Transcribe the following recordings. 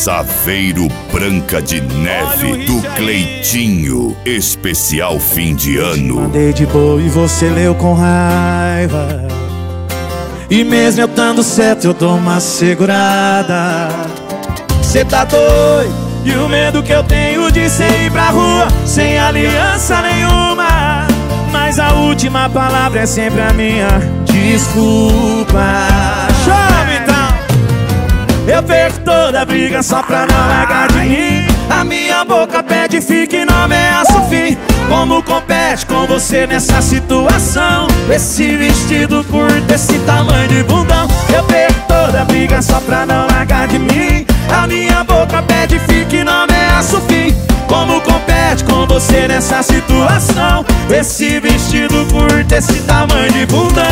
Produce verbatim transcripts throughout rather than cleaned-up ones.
Saveiro Branca de Neve do Cleitinho, especial fim de ano. Mandei de boa e você leu com raiva, e mesmo eu tando certo eu dou uma segurada. Cê tá doido, e o medo que eu tenho de cê ir pra rua sem aliança nenhuma. Mas a última palavra é sempre a minha desculpa. Chama então! Eu perco toda briga só pra não largar de mim. A minha boca pede fique e não ameaça o fim. Como compete com você nessa situação? Esse vestido curto, esse tamanho de bundão. Eu perco toda briga só pra não largar de mim. A minha boca pede fique e não ameaça o fim. Como compete com você nessa situação? Esse vestido curto, esse tamanho de bundão.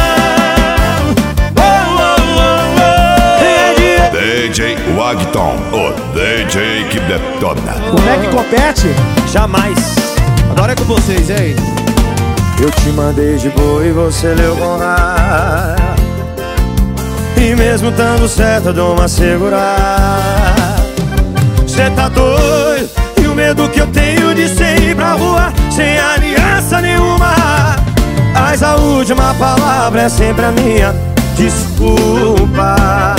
D J Wagton, o D J que detona. Como é que compete? Jamais. Agora é com vocês, hein? Eu te mandei de boa e você leu com raiva, e mesmo dando certo eu dou uma segurada. Cê tá doido, e o medo que eu tenho de cê ir pra rua sem aliança nenhuma. Mas a última palavra é sempre a minha desculpa.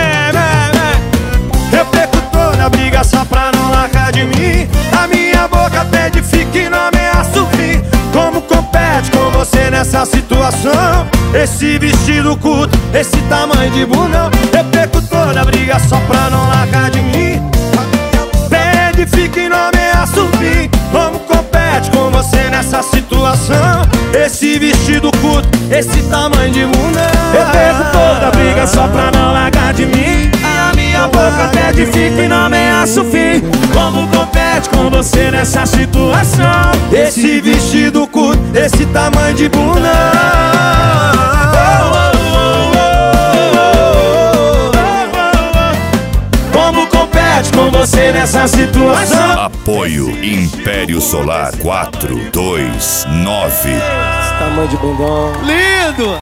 Eu perco toda a briga só pra não largar de mim. A minha boca pede fique e não ameaça o fim. Como compete com você nessa situação? Esse vestido curto, esse tamanho de bundão. Eu perco toda a briga só pra não largar de mim. Pede fique e não ameaça o fim. Como compete com você nessa situação? Esse vestido curto, esse tamanho de bundão. Eu perco toda a briga só pra não largar de mim. A minha boca pede fica e não ameaça o fim. Como compete com você nessa situação? Esse vestido curto, esse tamanho de bundão. Como compete com você nessa situação? Apoio Império Solar quatro dois nove. Esse tamanho de bundão. Lindo!